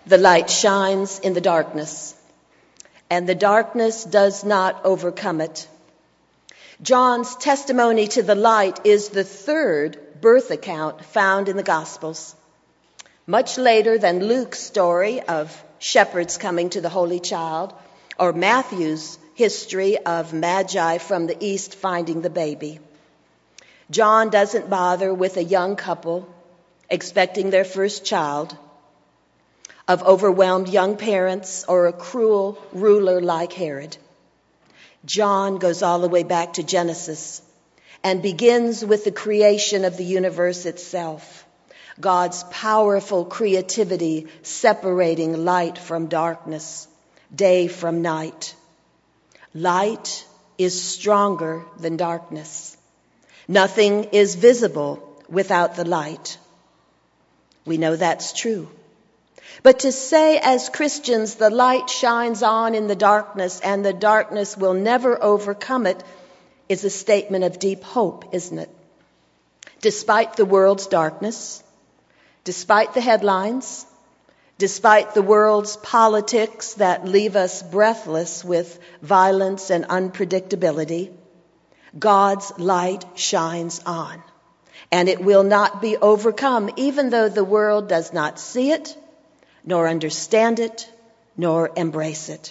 The light shines in the darkness, and the darkness does not overcome it. John's testimony to the light is the third birth account found in the Gospels. Much later than Luke's story of shepherds coming to the Holy Child, or Matthew's history of Magi from the east finding the baby. John doesn't bother with a young couple expecting their first child, of overwhelmed young parents, or a cruel ruler like Herod. John goes all the way back to Genesis and begins with the creation of the universe itself, God's powerful creativity separating light from darkness, day from night. Light is stronger than darkness. Nothing is visible without the light. We know that's true. But to say as Christians the light shines on in the darkness and the darkness will never overcome it is a statement of deep hope, isn't it? Despite the world's darkness, despite the headlines, despite the world's politics that leave us breathless with violence and unpredictability, God's light shines on, and it will not be overcome, even though the world does not see it, nor understand it, nor embrace it.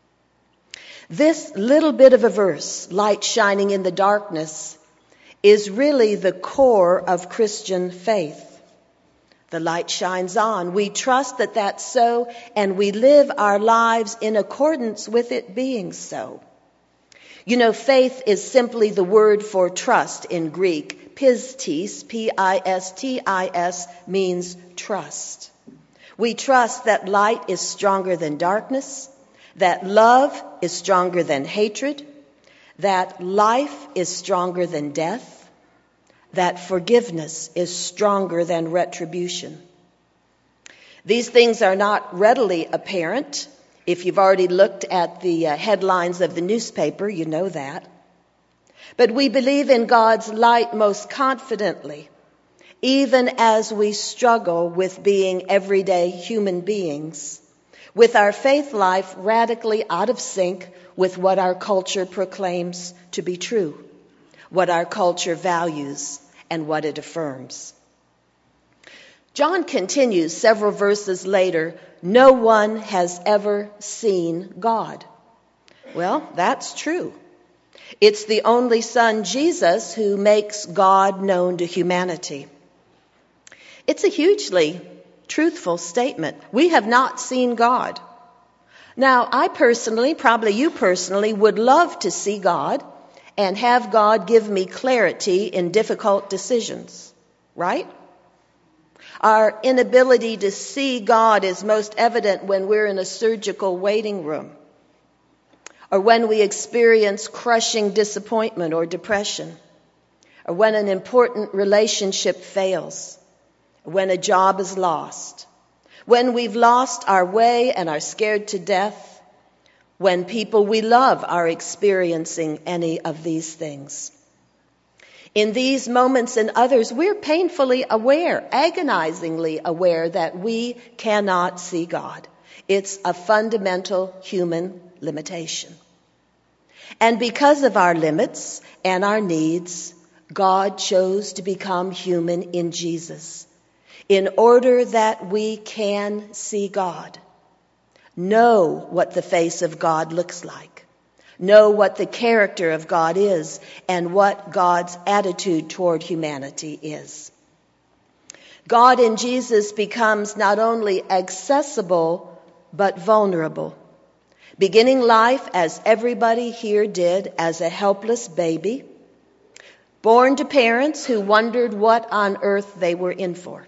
This little bit of a verse, light shining in the darkness, is really the core of Christian faith. The light shines on. We trust that that's so, and we live our lives in accordance with it being so. You know, faith is simply the word for trust in Greek. Pistis, P-I-S-T-I-S, means trust. We trust that light is stronger than darkness, that love is stronger than hatred, that life is stronger than death, that forgiveness is stronger than retribution. These things are not readily apparent. If you've already looked at the headlines of the newspaper, you know that. But we believe in God's light most confidently, even as we struggle with being everyday human beings, with our faith life radically out of sync with what our culture proclaims to be true, what our culture values, and what it affirms. John continues several verses later, no one has ever seen God. Well, that's true. It's the only Son, Jesus, who makes God known to humanity. It's a hugely truthful statement. We have not seen God. Now, I personally, probably you personally, would love to see God and have God give me clarity in difficult decisions, right? Our inability to see God is most evident when we're in a surgical waiting room, or when we experience crushing disappointment or depression, or when an important relationship fails, when a job is lost, when we've lost our way and are scared to death, when people we love are experiencing any of these things. In these moments and others, we're painfully aware, agonizingly aware that we cannot see God. It's a fundamental human limitation. And because of our limits and our needs, God chose to become human in Jesus, in order that we can see God, know what the face of God looks like, know what the character of God is, and what God's attitude toward humanity is. God in Jesus becomes not only accessible, but vulnerable, beginning life as everybody here did as a helpless baby, born to parents who wondered what on earth they were in for.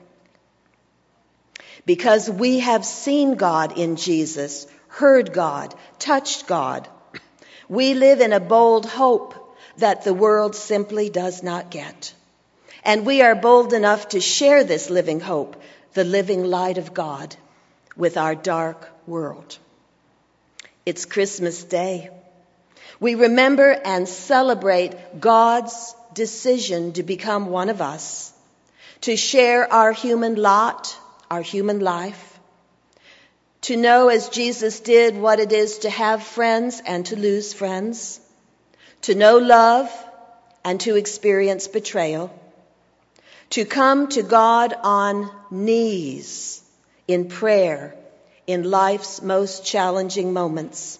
Because we have seen God in Jesus, heard God, touched God, we live in a bold hope that the world simply does not get. And we are bold enough to share this living hope, the living light of God, with our dark world. It's Christmas Day. We remember and celebrate God's decision to become one of us, to share our human lot, our human life, To know as Jesus did what it is to have friends and to lose friends, to know love and to experience betrayal, to come to God on knees in prayer in life's most challenging moments.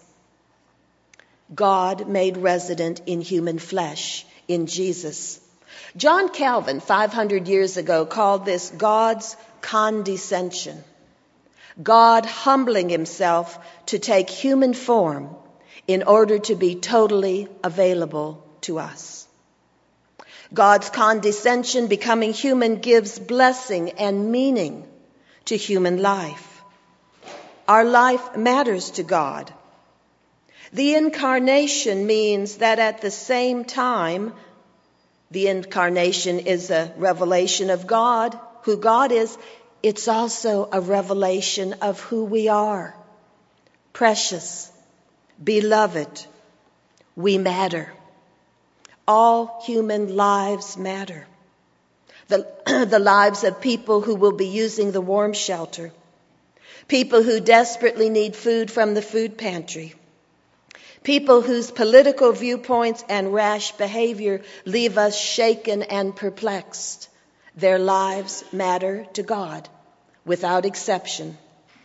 God made resident in human flesh, in Jesus. John Calvin, 500 years ago, called this God's condescension. God humbling himself to take human form in order to be totally available to us. God's condescension, becoming human, gives blessing and meaning to human life. Our life matters to God. The incarnation means that at the same time, the incarnation is a revelation of God, who God is. It's also a revelation of who we are. Precious, beloved, we matter. All human lives matter. The lives of people who will be using the warm shelter, people who desperately need food from the food pantry, people whose political viewpoints and rash behavior leave us shaken and perplexed. Their lives matter to God, without exception.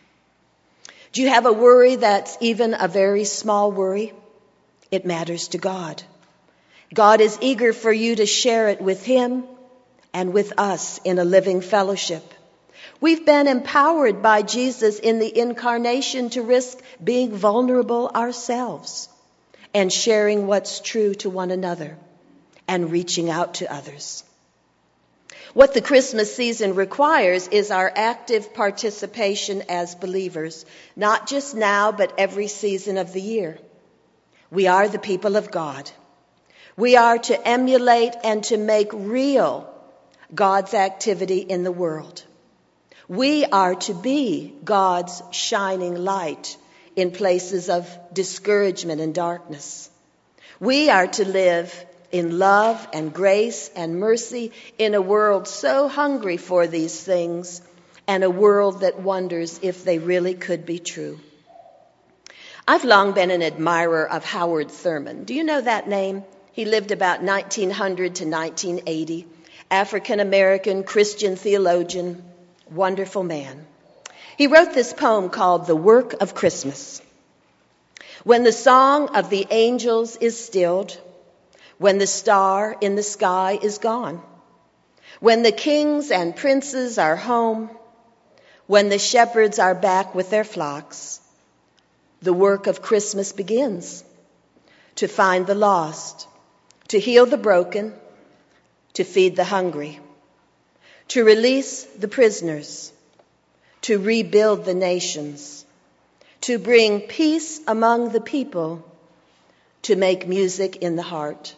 Do you have a worry that's even a very small worry? It matters to God. God is eager for you to share it with Him and with us in a living fellowship. We've been empowered by Jesus in the incarnation to risk being vulnerable ourselves and sharing what's true to one another and reaching out to others. What the Christmas season requires is our active participation as believers, not just now, but every season of the year. We are the people of God. We are to emulate and to make real God's activity in the world. We are to be God's shining light in places of discouragement and darkness. We are to live in love and grace and mercy in a world so hungry for these things, and a world that wonders if they really could be true. I've long been an admirer of Howard Thurman. Do you know that name? He lived about 1900 to 1980. African-American Christian theologian, wonderful man. He wrote this poem called The Work of Christmas. When the song of the angels is stilled, when the star in the sky is gone, when the kings and princes are home, when the shepherds are back with their flocks, the work of Christmas begins to find the lost, to heal the broken, to feed the hungry, to release the prisoners, to rebuild the nations, to bring peace among the people, to make music in the heart.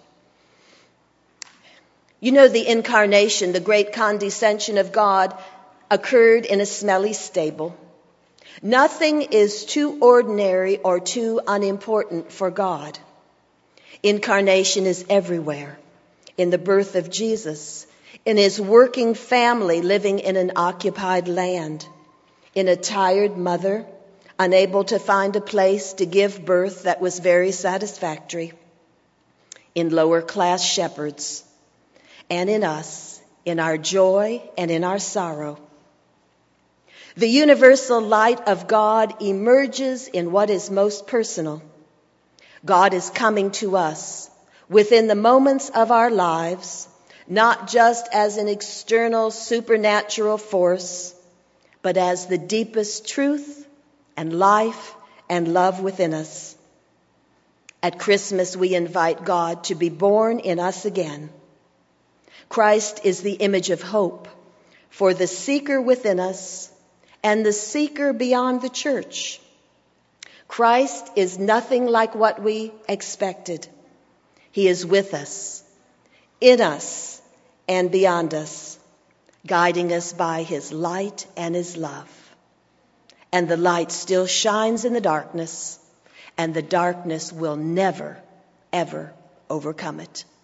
You know, the incarnation, the great condescension of God, occurred in a smelly stable. Nothing is too ordinary or too unimportant for God. Incarnation is everywhere. In the birth of Jesus, in His working family living in an occupied land, in a tired mother unable to find a place to give birth that was very satisfactory, in lower class shepherds, and in us, in our joy and in our sorrow. The universal light of God emerges in what is most personal. God is coming to us within the moments of our lives, not just as an external supernatural force, but as the deepest truth and life and love within us. At Christmas, we invite God to be born in us again. Christ is the image of hope for the seeker within us and the seeker beyond the church. Christ is nothing like what we expected. He is with us, in us, and beyond us, guiding us by His light and His love. And the light still shines in the darkness, and the darkness will never, ever overcome it.